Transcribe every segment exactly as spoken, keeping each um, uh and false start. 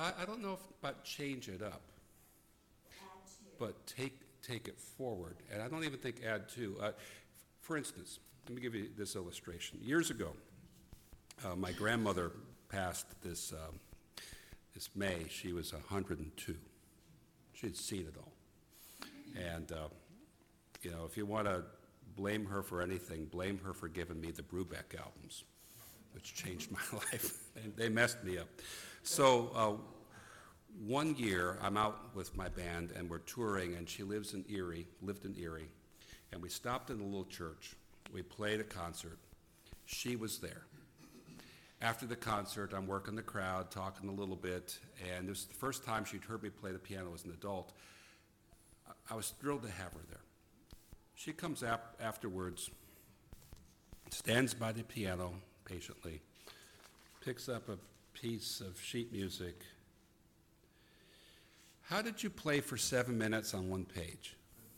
I, I don't know if about change it up, Add to. but take take it forward. And I don't even think add to. Uh, for instance, let me give you this illustration. Years ago, uh, my grandmother passed this um, this May. She was one hundred two. She had seen it all. And, uh, you know, if you want to blame her for anything, blame her for giving me the Brubeck albums, which changed my life. They, they messed me up. So uh, one year, I'm out with my band, and we're touring, and she lives in Erie, lived in Erie, and we stopped in a little church. We played a concert. She was there. After the concert, I'm working the crowd, talking a little bit, and this was the first time she'd heard me play the piano as an adult. I was thrilled to have her there. She comes up afterwards, stands by the piano patiently, picks up a piece of sheet music. How did you play for seven minutes on one page?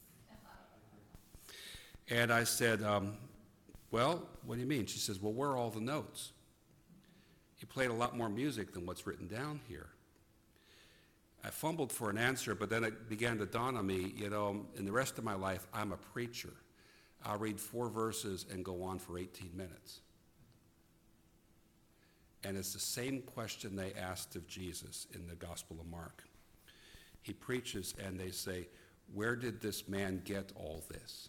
And I said, um, well, what do you mean? She says, well, where are all the notes? You played a lot more music than what's written down here. I fumbled for an answer, but then it began to dawn on me, you know, in the rest of my life, I'm a preacher. I'll read four verses and go on for eighteen minutes. And it's the same question they asked of Jesus in the Gospel of Mark. He preaches and they say, where did this man get all this?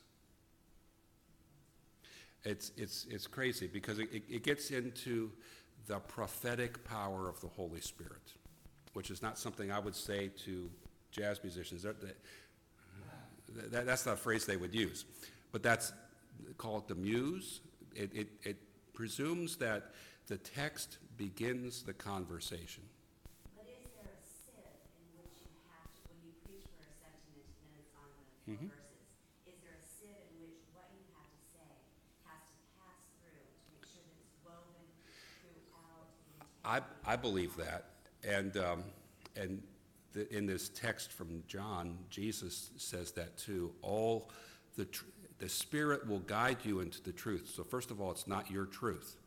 It's, it's, it's crazy because it, it gets into the prophetic power of the Holy Spirit, which is not something I would say to jazz musicians. That, that, that's not a phrase they would use. But that's, call it the muse. It, it, it presumes that the text begins the conversation. But is there a sieve in which you have to, when you preach for a sentiment minutes on the four Mhm. verses, is there a sieve in which what you have to say has to pass through to make sure that it's woven throughout the I, entirety? I believe that. And, um, and the, in this text from John, Jesus says that too. All the, tr- the Spirit will guide you into the truth. So first of all, it's not your truth.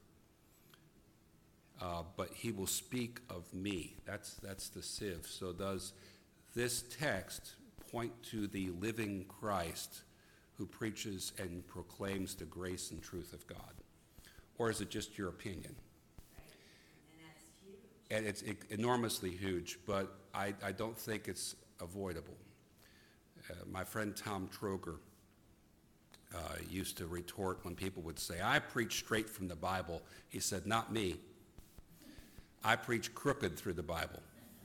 Uh, but he will speak of me. That's, that's the sieve. So does this text point to the living Christ who preaches and proclaims the grace and truth of God? Or is it just your opinion? And that's huge. And it's e- enormously huge, but I, I don't think it's avoidable. Uh, my friend Tom Troger uh, used to retort when people would say, I preach straight from the Bible. He said, not me. I preach crooked through the Bible.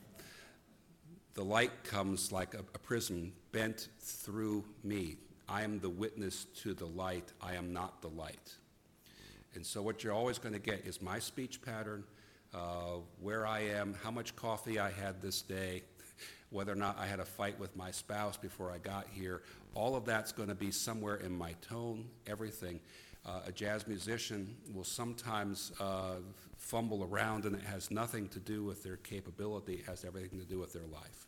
The light comes like a, a prism bent through me. I am the witness to the light. I am not the light. And so what you're always going to get is my speech pattern, uh, where I am, how much coffee I had this day, whether or not I had a fight with my spouse before I got here. All of that's going to be somewhere in my tone, everything. Uh, a jazz musician will sometimes uh, fumble around, and it has nothing to do with their capability. It has everything to do with their life.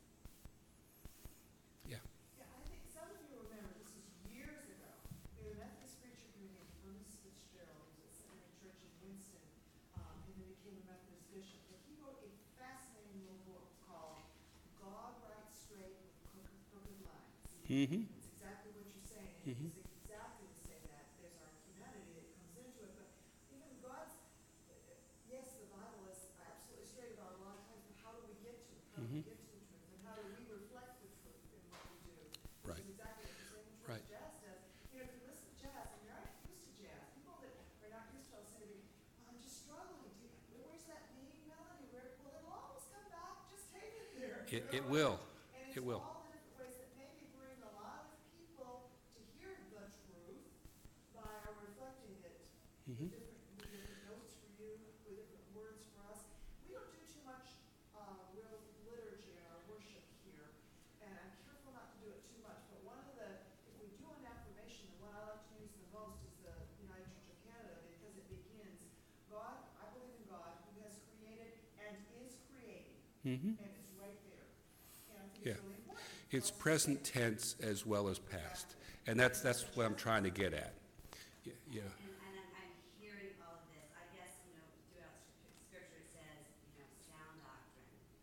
Yeah. Yeah, I think some of you remember, this is years ago, the Methodist preacher committee, Ernest Fitzgerald, who was at Seminary Church in Winston, um, and then became a Methodist bishop. But he wrote a fascinating little book called God Writes Straight with Crooked, Crooked Lines. Mm-hmm. It's exactly what you're saying. Mhm. It's exactly to say that. There's our humanity that comes into it, but even God's, yes, the Bible is absolutely straight about a lot of times, but how do we get to it? How do we Mhm. get to the truth? And how do we reflect the truth in what we do? Which Right. is exactly what you're saying, which Right. jazz does. You know, if you listen to jazz, and you're not used to jazz, people that are not used to it will say to me, "Well, I'm just struggling. Do you, where's that main melody? Where, well, it'll always come back. Just take it there." It, you it know? will. And It it's will. all the different ways that maybe bring a lot of people to hear the truth by our reflecting it Mhm. with different, with different notes for you, with different words for us. We don't do too much uh, real liturgy in our worship here, and I'm careful not to do it too much. But one of the, if we do an affirmation, the one I like to use the most is the United Church of Canada, because it begins, God, I believe in God, who has created and is creating, Mm-hmm. and it's right there. And I think Yeah. it's really important. It's for us to present say, tense as well as past. And that's, that's what I'm trying to get at. Y- Yeah. And, and I'm, I'm hearing all of this. I guess, you know, throughout scrip- scripture it says, you know, sound doctrine. Um,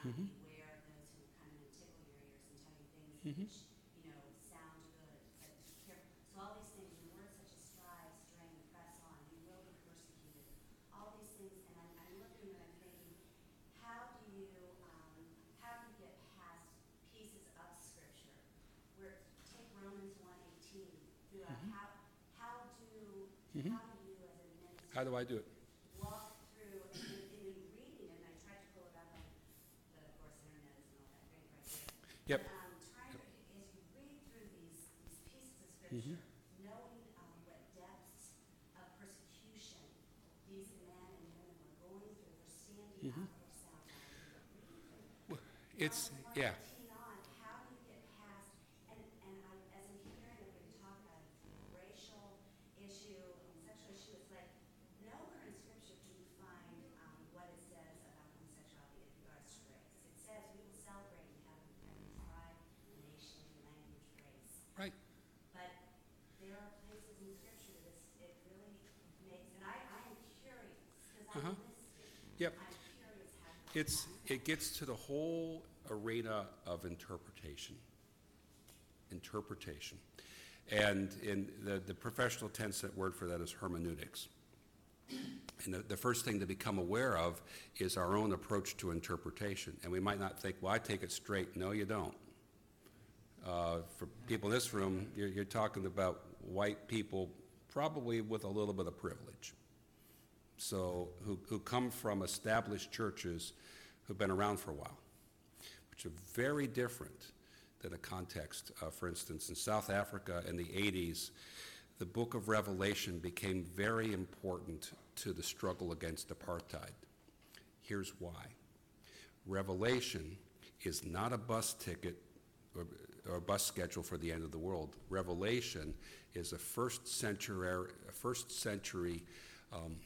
Mhm. beware of those who come in and tickle your ears and tell you things Mhm. which, you know, sound good, but be careful. So all these things, and words such as strive, strain, press on, you will be persecuted. All these things, and I'm, I'm looking and I'm thinking, how do you, um, how do you get past pieces of scripture? Where, take Romans one eighteen, throughout, Mhm. how, how do, Mhm. how do you as a minister How do I do it? walk through, and in, and in reading it, and I tried to pull it up on, but of course, internet isn't all that great right there. Yep. But, um, trying to, as you read through these, these pieces of Mhm. scripture, knowing, um, what depths of persecution these men and women were going through for standing Mhm. up for sound doctrine. Well, It's, From yeah. one eighteen on, how do you get past, and, and I, as I'm hearing everybody talk about it, racial issue, homosexual issue, it's like, nowhere in scripture do you find, um, what it says about homosexuality in regards to race. It says we will celebrate in heaven every tribe, nation, language, race. Right. But there are places in scripture that it's, it really makes, and I, I am curious, because Uh-huh. I'm listening. Yep. I'm curious how you. It's, it gets to the whole arena of interpretation. Interpretation. And in the, the professional ten-cent word for that is hermeneutics. And the, the first thing to become aware of is our own approach to interpretation. And we might not think, well, I take it straight. No, you don't. Uh, for people in this room, you're, you're talking about white people probably with a little bit of privilege. So, who, who come from established churches who've been around for a while, which are very different than a context. Uh, for instance, in South Africa in the eighties, the book of Revelation became very important to the struggle against apartheid. Here's why. Revelation is not a bus ticket or, or a bus schedule for the end of the world. Revelation is a first century, a first century um,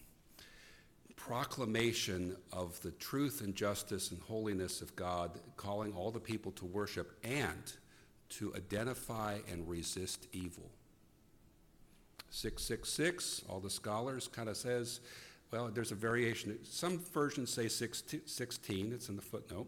proclamation of the truth and justice and holiness of God, calling all the people to worship and to identify and resist evil. six six six, all the scholars kind of says, well, there's a variation. Some versions say sixteen, it's in the footnote.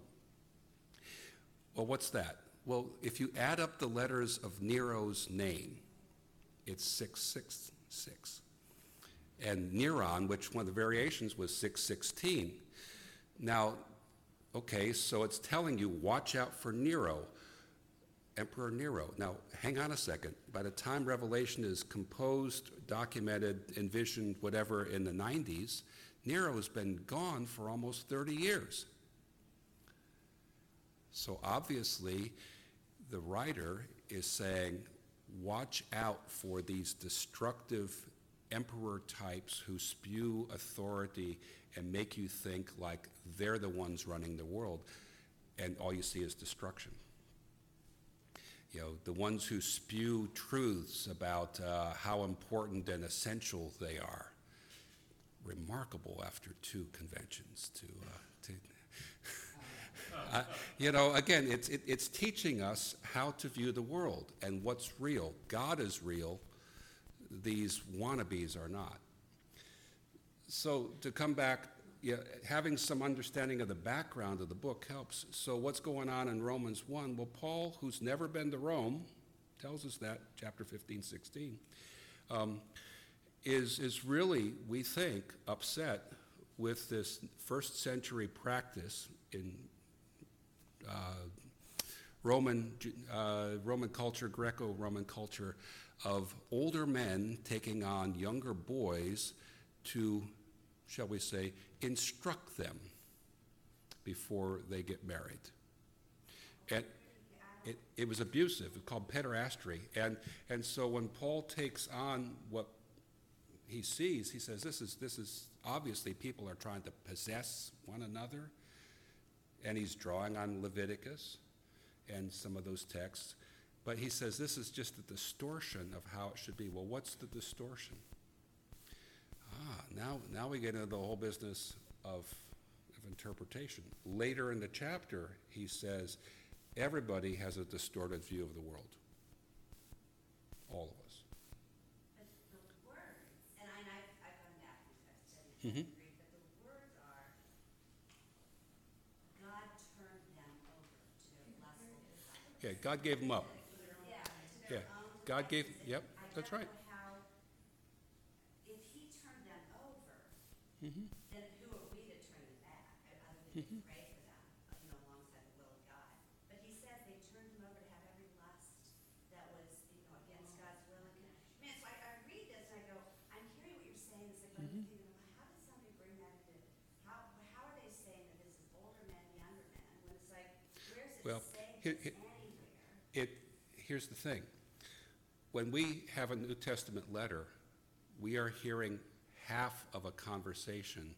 Well, what's that? Well, if you add up the letters of Nero's name, it's six six six. And Neron, which one of the variations was six sixteen. Now, okay, so it's telling you, watch out for Nero, Emperor Nero. Now, hang on a second. By the time Revelation is composed, documented, envisioned, whatever, in the nineties, Nero's been gone for almost thirty years. So obviously, the writer is saying, watch out for these destructive emperor types who spew authority and make you think like they're the ones running the world, and all you see is destruction. You know, the ones who spew truths about uh, how important and essential they are. Remarkable after two conventions to, uh, to uh, you know, again, it's, it, it's teaching us how to view the world and what's real. God is real. These wannabes are not. So to come back, yeah, having some understanding of the background of the book helps. So what's going on in Romans one? Well, Paul, who's never been to Rome, tells us that, chapter fifteen, sixteen, um, is, is really, we think, upset with this first century practice in uh, Roman, uh, Roman culture, Greco-Roman culture, of older men taking on younger boys to, shall we say, instruct them before they get married. And it, it was abusive. It's called pederasty. And, and so when Paul takes on what he sees, he says, this is, this is obviously people are trying to possess one another. And he's drawing on Leviticus and some of those texts. But he says this is just a distortion of how it should be. Well, what's the distortion? Ah, now, now we get into the whole business of, of interpretation. Later in the chapter, he says, everybody has a distorted view of the world. All of us. But the words, and I, and I've, I've gone back and I've studied Mhm. Greek, but the words are, God turned Yeah, God gave them up. Yeah, to Yeah, their own God gave, devices. yep, I that's don't right. know how, if he turned them over, Mhm. then who are we to turn them back, uh, other than to pray for them, uh, you know, alongside the will of God? But he says they turned them over to have every lust that was, you know, against God's will and con- I mean, it's like, I read this and I go, I'm hearing what you're saying, it's like, but I'm thinking, well, how does somebody bring that into, how, how are they saying that this is older men, younger men, when it's like, where's it Well, say here- this here- anywhere? It, here's the thing. When we have a New Testament letter, we are hearing half of a conversation,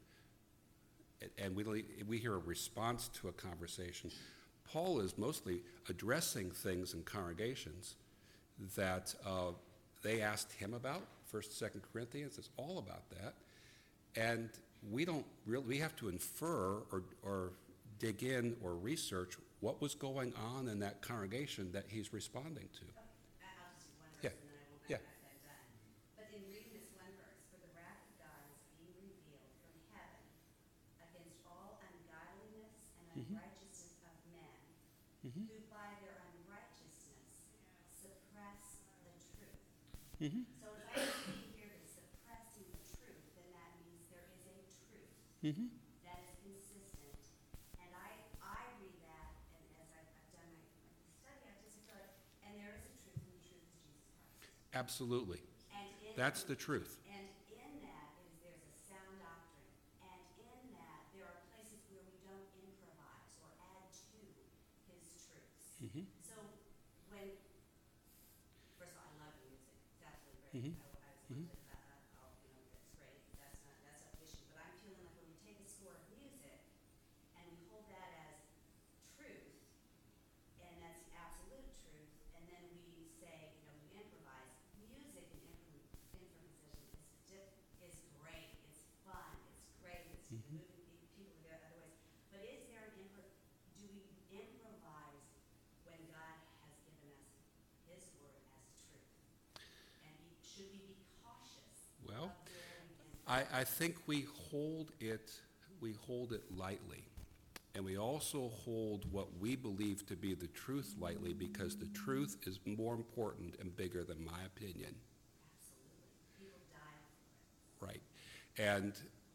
a- and we, le- we hear a response to a conversation. Paul is mostly addressing things in congregations that uh, they asked him about. First, Second Corinthians is all about that. And we don't really, we have to infer or, or dig in or research what was going on in that congregation that he's responding to. I- I'll just do one Yeah, verse and then I won't, yeah. I'm I'm done. But in reading this one verse, for the wrath of God is being revealed from heaven against all ungodliness and unrighteousness of men, Mhm. who by their unrighteousness suppress the truth. Mhm. So as I see here, the suppressing the truth, then that means there is a truth Mhm. that is consistent. And I, I read that, and as I've, I've done my, my study, I just feel like, and there is a truth, and the truth is Jesus Christ. Absolutely. And in That's the truth. And in that is there's a sound doctrine, and in that there are places where we don't improvise or add to his truths. Mhm. So when, first of all, I love music. It's absolutely great. Mhm. I, I was Mhm. looked at that. Uh, oh, you know, that's great. That's not that's not the issue. But I'm feeling like when we take a score of music and we hold that as truth, and that's the absolute truth, and then we say, you know, we improvise. Music and impro- improvisation is di- is great. It's fun. It's great. It's Mhm. moving pe- people to go other ways. But is there an impro- do we improvise when God has given us His word as truth? And be, should we be cautious Well, of where we improvise? I, I think we hold it, we hold it lightly. And we also hold what we believe to be the truth lightly because the truth is more important and bigger than my opinion. Absolutely. People die for it. Right. And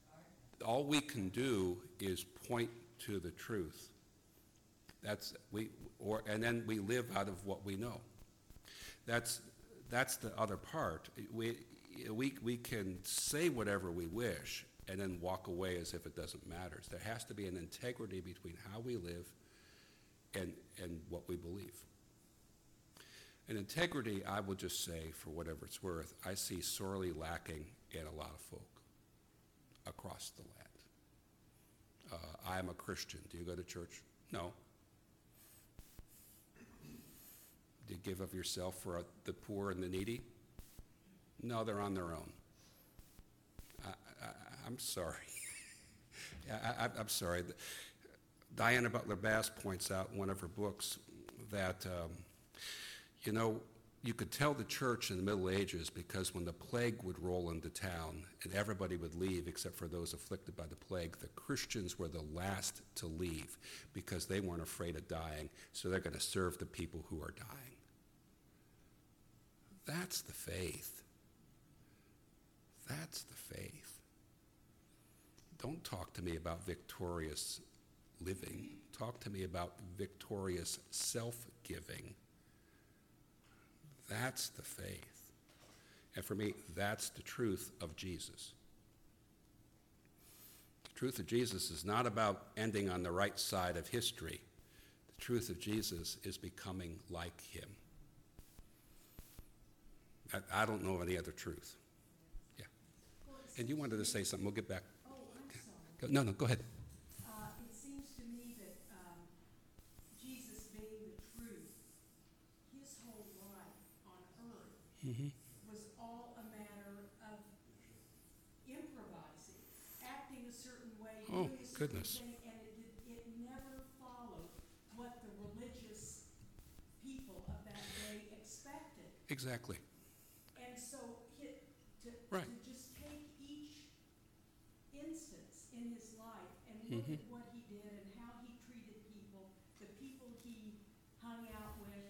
all we can do is point to the truth. That's we or and then we live out of what we know. That's that's the other part. We we we can say whatever we wish and then walk away as if it doesn't matter. There has to be an integrity between how we live and and what we believe. And integrity, I will just say, for whatever it's worth, I see sorely lacking in a lot of folk across the land. Uh, I am a Christian. Do you go to church? No. Do you give of yourself for uh, the poor and the needy? No, they're on their own. I, I, I'm sorry. I, I, I'm sorry. Diana Butler Bass points out in one of her books that, um, you know, you could tell the church in the Middle Ages because when the plague would roll into town and everybody would leave except for those afflicted by the plague, the Christians were the last to leave because they weren't afraid of dying, so they're going to serve the people who are dying. That's the faith. That's the faith. Don't talk to me about victorious living. Talk to me about victorious self-giving. That's the faith. And for me, that's the truth of Jesus. The truth of Jesus is not about ending on the right side of history. The truth of Jesus is becoming like him. I, I don't know of any other truth. Yeah. And you wanted to say something. We'll get back. Oh, I'm sorry. Go- No, no, go ahead. Uh, it seems to me that, um, Jesus being the truth, his whole life on earth Mm-hmm. was all a matter of improvising, acting a certain way, Oh, doing a certain goodness. thing, and it did, it never followed what the religious people of that day expected. Exactly. And so he, to, Right. to just take each instance in his life and look Mhm. at what he did and how he treated people, the people he hung out with,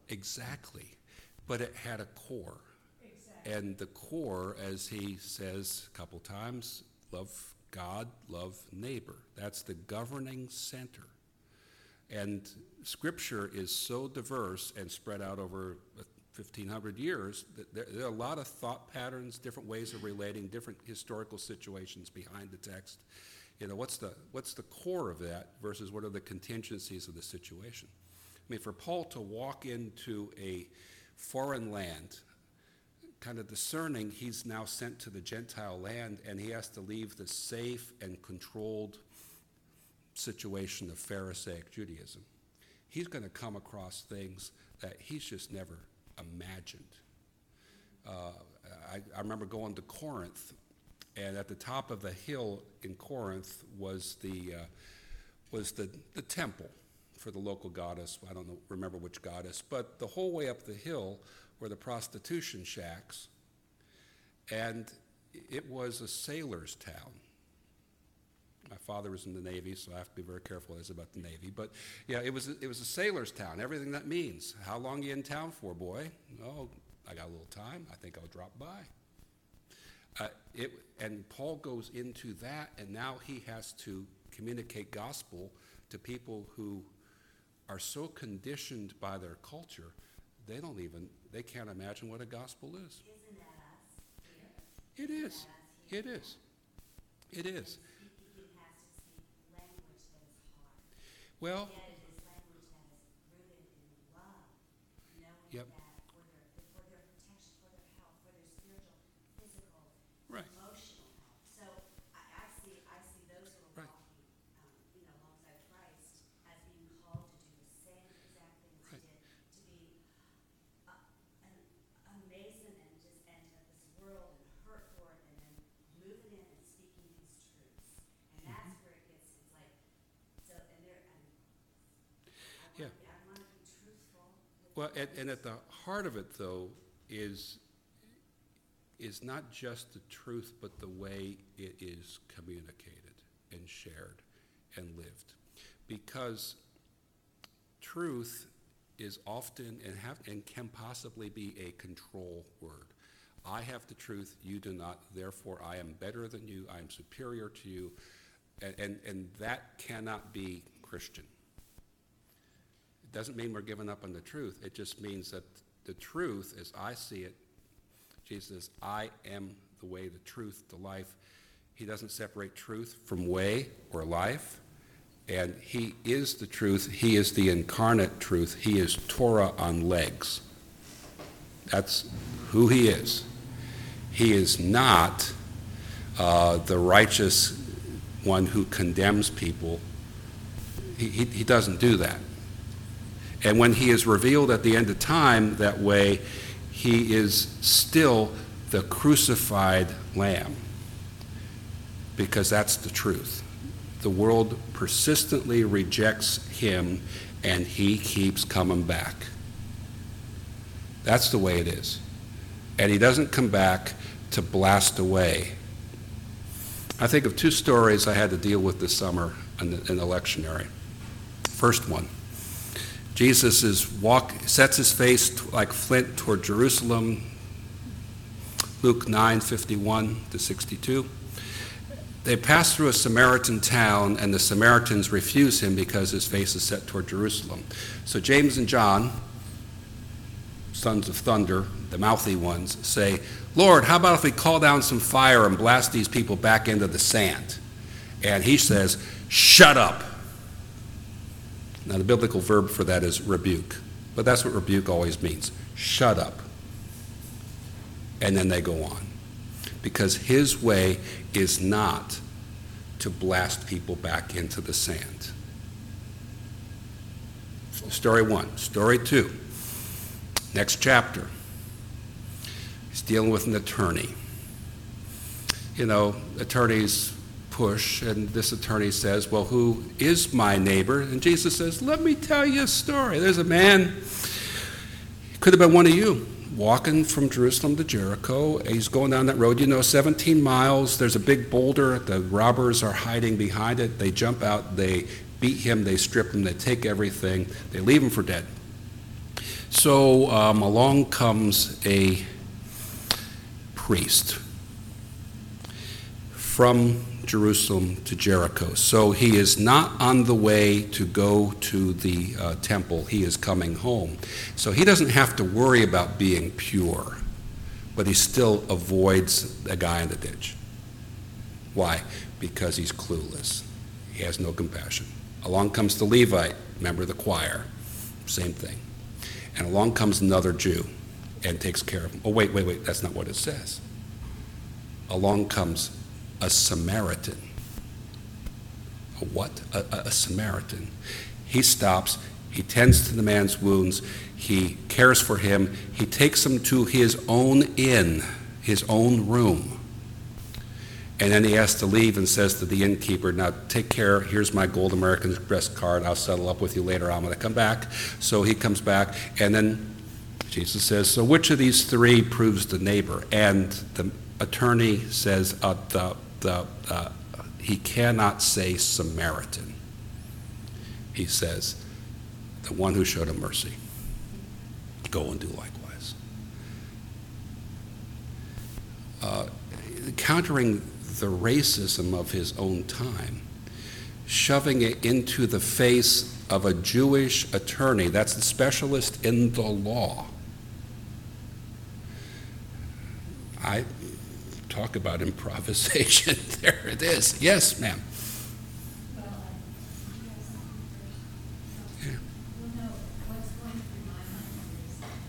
Exactly. But it had a core. Exactly. And the core, as he says a couple times, love God, love neighbor. That's the governing center. And Scripture is so diverse and spread out over fifteen hundred years that there, there are a lot of thought patterns, different ways of relating, different historical situations behind the text. You know, what's the, what's the core of that versus what are the contingencies of the situation? I mean, for Paul to walk into a foreign land, kind of discerning he's now sent to the Gentile land and he has to leave the safe and controlled situation of Pharisaic Judaism. He's going to come across things that he's just never imagined. Uh, I, I remember going to Corinth, and at the top of the hill in Corinth was the uh, was the, the temple for the local goddess. I don't know, remember which goddess, but the whole way up the hill were the prostitution shacks, and it was a sailor's town. My father was in the Navy, so I have to be very careful as about the Navy. But yeah, it was a, it was a sailor's town. Everything that means. How long you in town for, boy? Oh, I got a little time. I think I'll drop by. Uh, it, and Paul goes into that, and now he has to communicate gospel to people who are so conditioned by their culture, they don't even, they can't imagine what a gospel is. Isn't that us here? It is. Isn't that us It here? is. It is. He, he has to speak language that is hard. Well, Yet it is language that is rooted in love, knowing Yep. that for their, for their protection, for their health, for their spiritual, physical, Right. emotional health. So I, I see, I see those who are Right. walking, um, you know, alongside Christ as being called to do the same exact things Right. he did, to be uh, an amazing and just enter this world and hurt for it, and then moving in and speaking these truths. And that's where it gets, it's like, so, and there, and I Yeah. want to be, I want to be truthful. with well, and, and others. at the heart of it, though, is is not just the truth, but the way it is communicated and shared and lived. Because truth is often and have and can possibly be a control word. I have the truth, you do not, therefore I am better than you, I am superior to you, and, and, and that cannot be Christian. It doesn't mean we're giving up on the truth, it just means that the truth, as I see it, Jesus says, I am the way, the truth, the life. He doesn't separate truth from way or life. And he is the truth. He is the incarnate truth. He is Torah on legs. That's who he is. He is not uh, the righteous one who condemns people. He, he, he doesn't do that. And when he is revealed at the end of time that way, he is still the crucified lamb, because that's the truth. The world persistently rejects him, and he keeps coming back. That's the way it is. And he doesn't come back to blast away. I think of two stories I had to deal with this summer in the, in the lectionary. First one. Jesus is walk, sets his face t- like flint toward Jerusalem, Luke nine, fifty-one to sixty-two. They pass through a Samaritan town, and the Samaritans refuse him because his face is set toward Jerusalem. So James and John, sons of thunder, the mouthy ones, say, Lord, how about if we call down some fire and blast these people back into the sand? And he says, shut up. Now, the biblical verb for that is rebuke, but that's what rebuke always means. Shut up. And then they go on. Because his way is not to blast people back into the sand. Story one. Story two. Next chapter. He's dealing with an attorney. You know, attorneys push, and this attorney says, well, who is my neighbor? And Jesus says, let me tell you a story. There's a man, he could have been one of you, walking from Jerusalem to Jericho. He's going down that road, you know, seventeen miles. There's a big boulder. The robbers are hiding behind it. They jump out. They beat him. They strip him. They take everything. They leave him for dead. So um, along comes a priest from Jerusalem to Jericho. So he is not on the way to go to the uh, temple. He is coming home. So he doesn't have to worry about being pure, but he still avoids a guy in the ditch. Why? Because he's clueless. He has no compassion. Along comes the Levite, member of the choir, same thing. And along comes another Jew and takes care of him. Oh, wait, wait, wait, that's not what it says. Along comes a Samaritan. A what? A, a, a Samaritan. He stops, he tends to the man's wounds, he cares for him, he takes him to his own inn, his own room. And then he has to leave and says to the innkeeper, now take care, here's my Gold American Express card, I'll settle up with you later, I'm going to come back. So he comes back, and then Jesus says, so which of these three proves the neighbor? And the attorney says, uh, the, the, uh, he cannot say Samaritan. He says, the one who showed him mercy. Go and do likewise. Uh, countering the racism of his own time, shoving it into the face of a Jewish attorney, that's the specialist in the law. I talk about improvisation. There it is. Yes, ma'am. Well, I, Yeah. well, no, what's going through my mind is,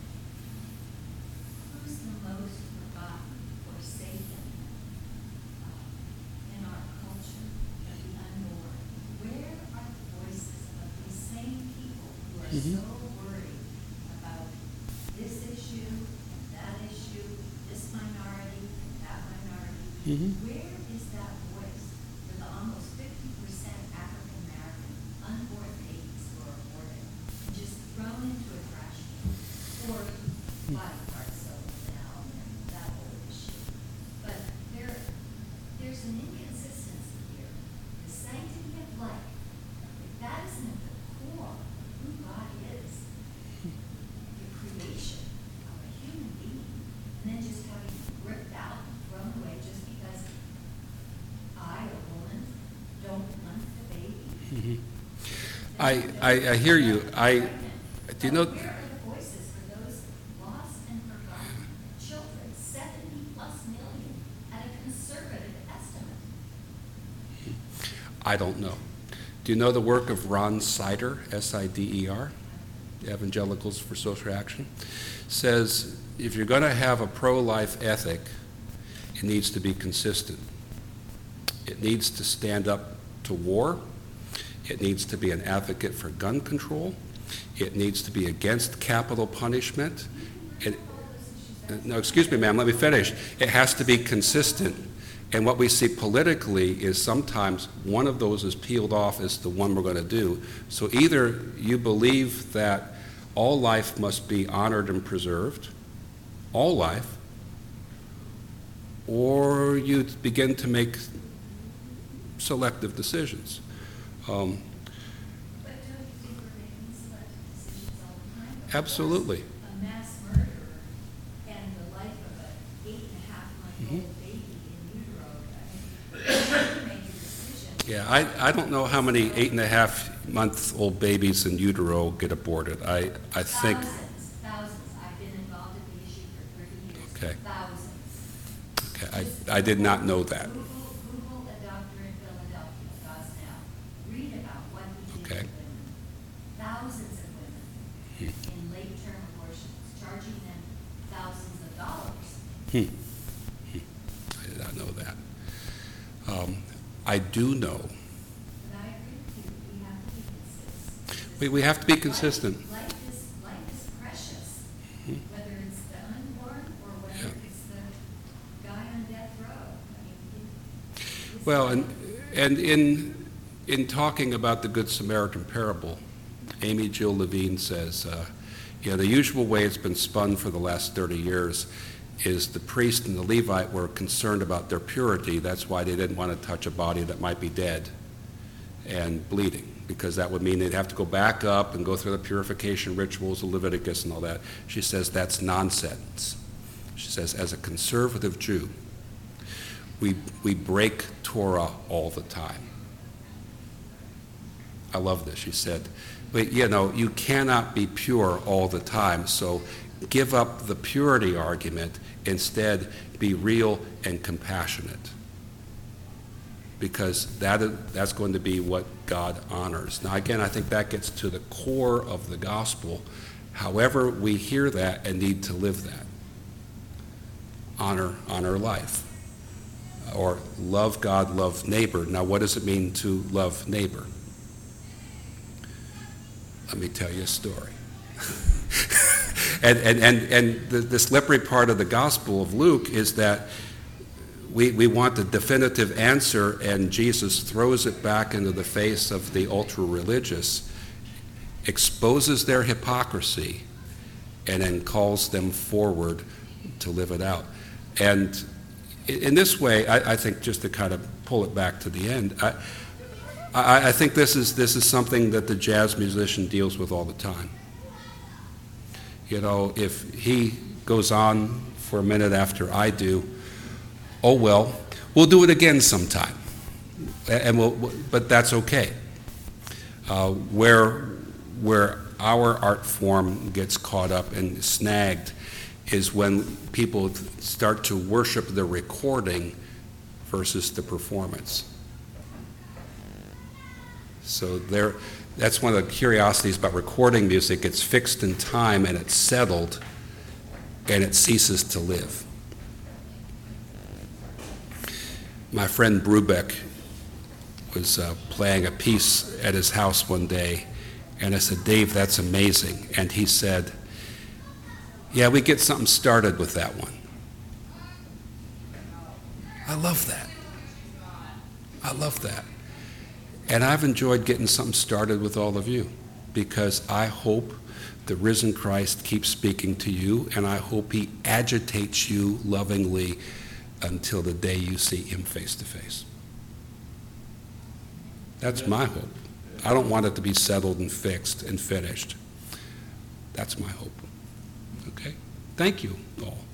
who's the most forgotten, forsaken, uh, in our culture, of the unborn? Where are the voices of these same people who are Mhm. so worried about this issue, and that issue, this minority, and that minority? Mhm. Where is that voice for the almost fifty percent African American unborn babies who are aborted and just thrown into a trash can, or body parts sold now and that whole issue? But there, there's an inconsistency here. The sanctity of life, if that isn't at the core of who God is, the creation of a human being, and then just having it ripped out and thrown away just because I, a woman, don't want the baby. Mhm. I, I, I hear you. I, do you know, Where are the voices for those lost and forgotten children, seventy plus million at a conservative estimate? I don't know. Do you know the work of Ron Sider, S I D E R, Evangelicals for Social Action? Says if you're going to have a pro-life ethic, it needs to be consistent. It needs to stand up to war. It needs to be an advocate for gun control. It needs to be against capital punishment. It, no, excuse me, ma'am, let me finish. It has to be consistent. And what we see politically is sometimes one of those is peeled off as the one we're going to do. So either you believe that all life must be honored and preserved, all life, or you begin to make selective decisions. Um, But don't you think we're making selective decisions all the time? Of absolutely. course, a mass murderer and the life of an eight and a half month old baby in utero, I mean, you make a decision. Yeah, I, I don't know how many eight and a half month old babies in utero get aborted. I, I think, Thousands, thousands. I've been involved in the issue for thirty years. Okay. Thousands. okay, I, I did not know that. Google, Google a doctor in Philadelphia, Gosnell. Read about what he did Okay. with women. Thousands of women in late-term abortions, charging them thousands of dollars. Hmm. Hmm. I did not know that. Um, I do know, But I agree with you, we have to be consistent. we, we have to be consistent. Life is, life is precious, Mhm. whether it's the unborn or whether it's the guy on death row. I mean, it- it's Well, and, life. and in, in talking about the Good Samaritan parable, Amy Jill Levine says, uh, you know, the usual way it's been spun for the last thirty years is the priest and the Levite were concerned about their purity. That's why they didn't want to touch a body that might be dead and bleeding. because that would mean they'd have to go back up and go through the purification rituals of Leviticus and all that. She says that's nonsense. She says, as a conservative Jew, we, we break Torah all the time. I love this. She said, but you know, you cannot be pure all the time, so give up the purity argument. Instead, be real and compassionate. Because that is, that's going to be what God honors. Now, again, I think that gets to the core of the gospel. However, we hear that and need to live that. Honor, honor life. Or love God, love neighbor. Now, what does it mean to love neighbor? Let me tell you a story. and and, and, and the, the slippery part of the Gospel of Luke is that we, we want the definitive answer, and Jesus throws it back into the face of the ultra-religious, exposes their hypocrisy, and then calls them forward to live it out. And in this way, I, I think, just to kind of pull it back to the end, I, I, I think this is this is something that the jazz musician deals with all the time. You know, if he goes on for a minute after I do, oh well, we'll do it again sometime, and we'll, but that's okay. Uh, where where our art form gets caught up and snagged is when people start to worship the recording versus the performance. So there, that's one of the curiosities about recording music. It's fixed in time and it's settled, and it ceases to live. My friend Brubeck was uh, playing a piece at his house one day, and I said, Dave, that's amazing. And he said, yeah, we get something started with that one. I love that. I love that. And I've enjoyed getting something started with all of you, because I hope the risen Christ keeps speaking to you, and I hope he agitates you lovingly until the day you see him face to face. That's my hope. I don't want it to be settled and fixed and finished. That's my hope. Okay? Thank you all.